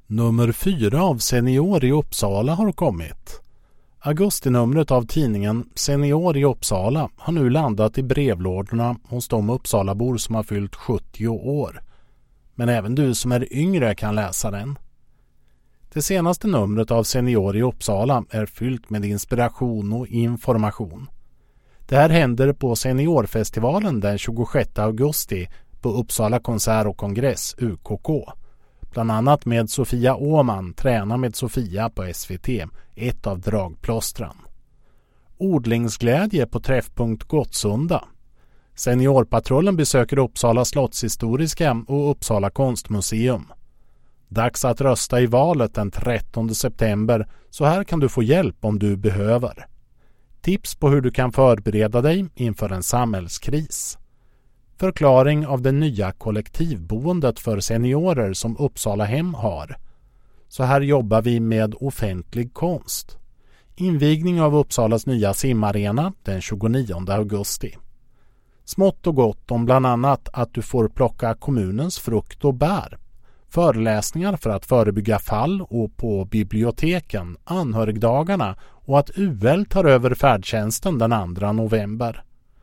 Nummer 4 av Senior i Uppsala har kommit. Augustinumret av tidningen Senior i Uppsala har nu landat i brevlådorna hos de Uppsalabor som har fyllt 70 år. Men även du som är yngre kan läsa den. Det senaste numret av Senior i Uppsala är fyllt med inspiration och information. Det här händer på Seniorfestivalen den 26 augusti på Uppsala konsert och kongress UKK. Bland annat med Sofia Åman, Träna med Sofia på SVT, ett av dragplåstran. Odlingsglädje på träffpunkt Gottsunda. Seniorpatrullen besöker Uppsala slottshistoriska och Uppsala konstmuseum. Dags att rösta i valet den 13 september, så här kan du få hjälp om du behöver. Tips på hur du kan förbereda dig inför en samhällskris. Förklaring av det nya kollektivboendet för seniorer som Uppsala hem har. Så här jobbar vi med offentlig konst. Invigning av Uppsalas nya simarena den 29 augusti. Smått och gott om bland annat att du får plocka kommunens frukt och bär. Föreläsningar för att förebygga fall och på biblioteken, anhörigdagarna och att UL tar över färdtjänsten den 2 november.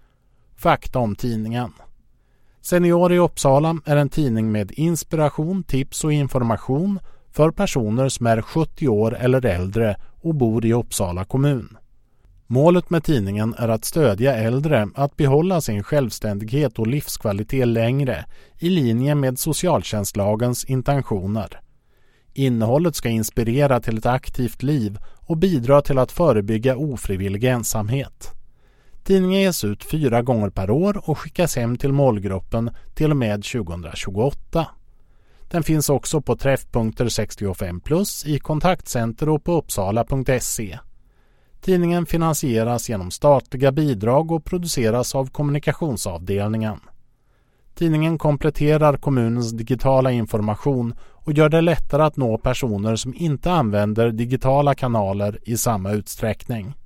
Fakta om tidningen. Senior i Uppsala är en tidning med inspiration, tips och information för personer som är 70 år eller äldre och bor i Uppsala kommun. Målet med tidningen är att stödja äldre att behålla sin självständighet och livskvalitet längre i linje med socialtjänstlagens intentioner. Innehållet ska inspirera till ett aktivt liv och bidra till att förebygga ofrivillig ensamhet. Tidningen ges ut 4 gånger per år och skickas hem till målgruppen till och med 2028. Den finns också på träffpunkter 65+, i kontaktcenter och på uppsala.se. Tidningen finansieras genom statliga bidrag och produceras av kommunikationsavdelningen. Tidningen kompletterar kommunens digitala information och gör det lättare att nå personer som inte använder digitala kanaler i samma utsträckning.